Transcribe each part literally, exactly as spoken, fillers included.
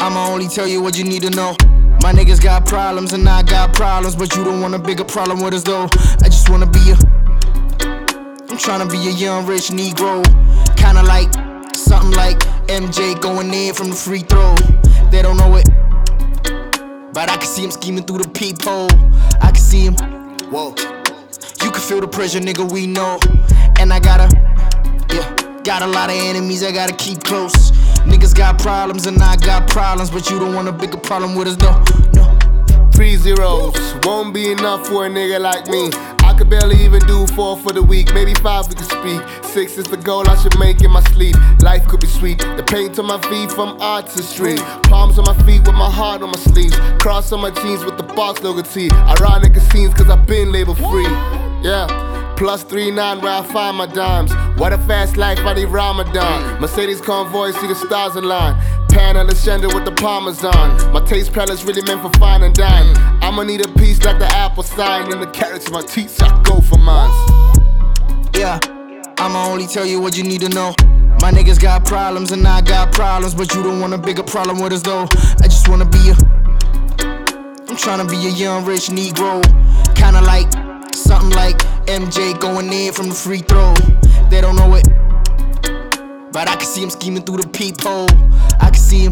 I'ma only tell you what you need to know. My niggas got problems and I got problems, but you don't want a bigger problem with us though. I just wanna be a I'm tryna be a young rich Negro. Kinda like, something like M J going in from the free throw. They don't know it, but I can see him scheming through the peephole. I can see him, whoa. You can feel the pressure, nigga, we know. And I gotta, yeah, got a lot of enemies I gotta keep close. Niggas got problems and I got problems, but you don't want a bigger problem with us though, no. Three zeros won't be enough for a nigga like me. I could barely even do four for the week, maybe five we could speak. Six is the goal I should make in my sleep. Life could be sweet, the paint on my feet from artistry. Palms on my feet with my heart on my sleeves. Cross on my jeans with the box logo T. Ironic scenes cause I've been label free. Yeah. Plus three nine where I find my dimes. What a fast life, I need Ramadan. Mercedes convoy, see the stars align. Pan Alexander with the Parmesan. My taste palate's really meant for fine and dine. I'ma need a piece like the apple sign. And the carrots in my teeth, so I go for mine. Yeah, I'ma only tell you what you need to know. My niggas got problems and I got problems, but you don't want a bigger problem with us though. I just wanna be a I'm tryna be a young rich Negro. Kinda like, something like M J going in from the free throw. They don't know it, but I can see him scheming through the peephole. I can see him.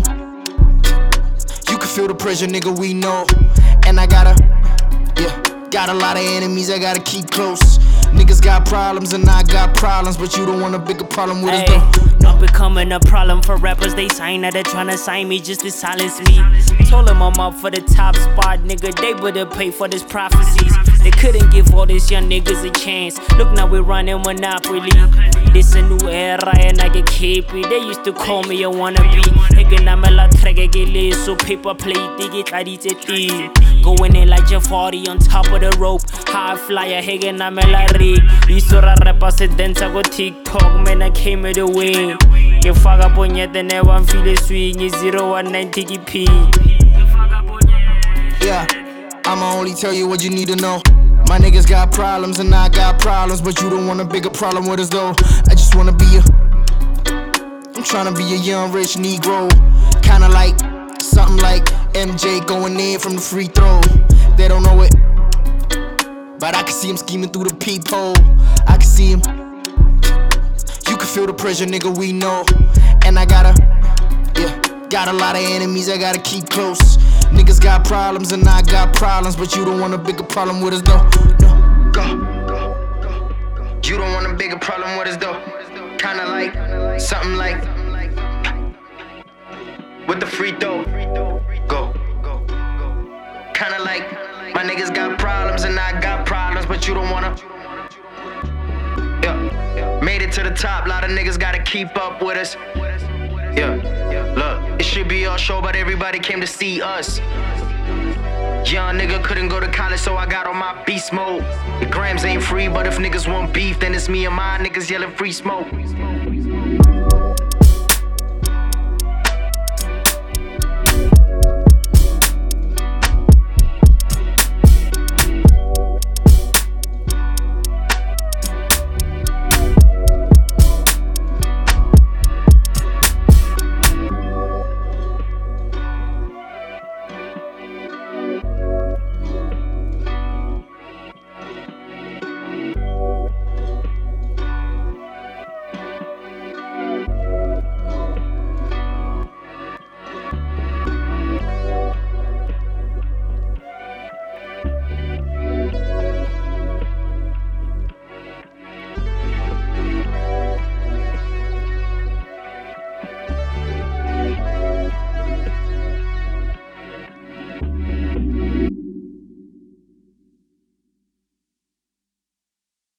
You can feel the pressure, nigga, we know. And I gotta, yeah, got a lot of enemies I gotta keep close. Niggas got problems and I got problems, but you don't want a bigger problem with us though, no. I'm becoming a problem for rappers. They sign that they tryna sign me just to silence me. Told them I'm up for the top spot, nigga. They better pay for these prophecies. They couldn't give all these young niggas a chance. Look, now we're running Monopoly. This a new era and I get keepy. They used to call me a wannabe. Hegenamela tregegele, so paper plate, they get aditi. Going in like Jafari on top of the rope. High flyer, Hegenamela rig. Isura rapper said dance, I go TikTok, man, I came with the wing. Get fuck up on yet, then everyone feel a swing. Is zero one nine T P. Yeah, I'ma only tell you what you need to know. My niggas got problems and I got problems, but you don't want a bigger problem with us though. I just wanna be a I'm tryna be a young rich Negro. Kinda like, something like M J going in from the free throw. They don't know it, but I can see him scheming through the peephole. I can see him. You can feel the pressure, nigga, we know. And I gotta, yeah, got a lot of enemies I gotta keep close. Niggas got problems and I got problems, but you don't want a bigger problem with us though, no. Go. You don't want a bigger problem with us though. Kinda like, something like with the free throw. Go. Kinda like, my niggas got problems and I got problems, but you don't wanna. Yeah, made it to the top, lot of niggas gotta keep up with us. Yeah, look, it should be our show, but everybody came to see us. Young nigga couldn't go to college, so I got on my beast mode. The grams ain't free, but if niggas want beef, then it's me and my niggas yelling free smoke.